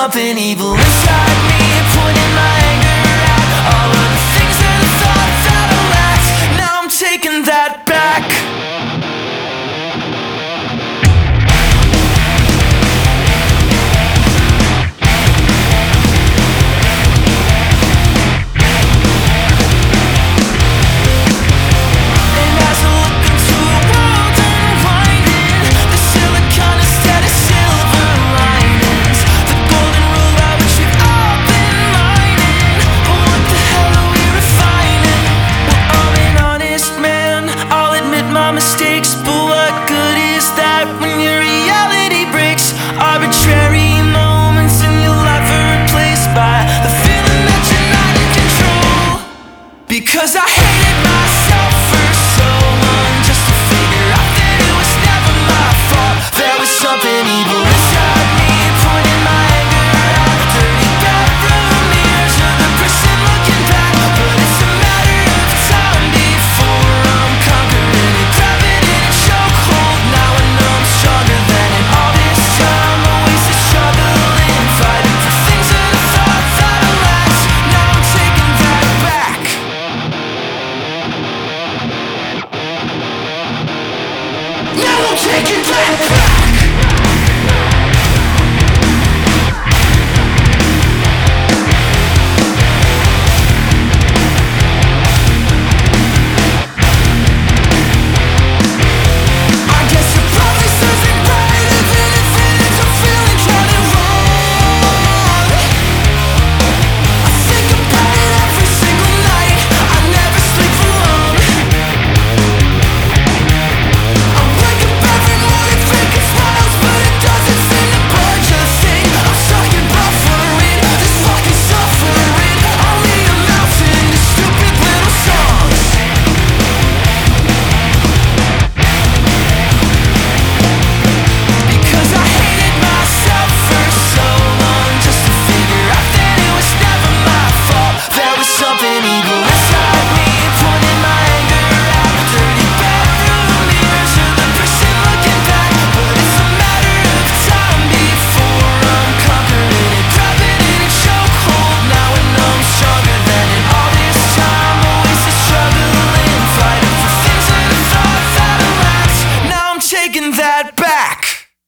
something evil inside me, pointing my anger out. All of the things and the thoughts that I lacked, now I'm taking that back. Mistakes, but what good is that when your reality breaks? Arbitrary moments in your life are replaced by the feeling that you're not in control. Because I hated myself for so long, just to figure out that it was never my fault. There was something evil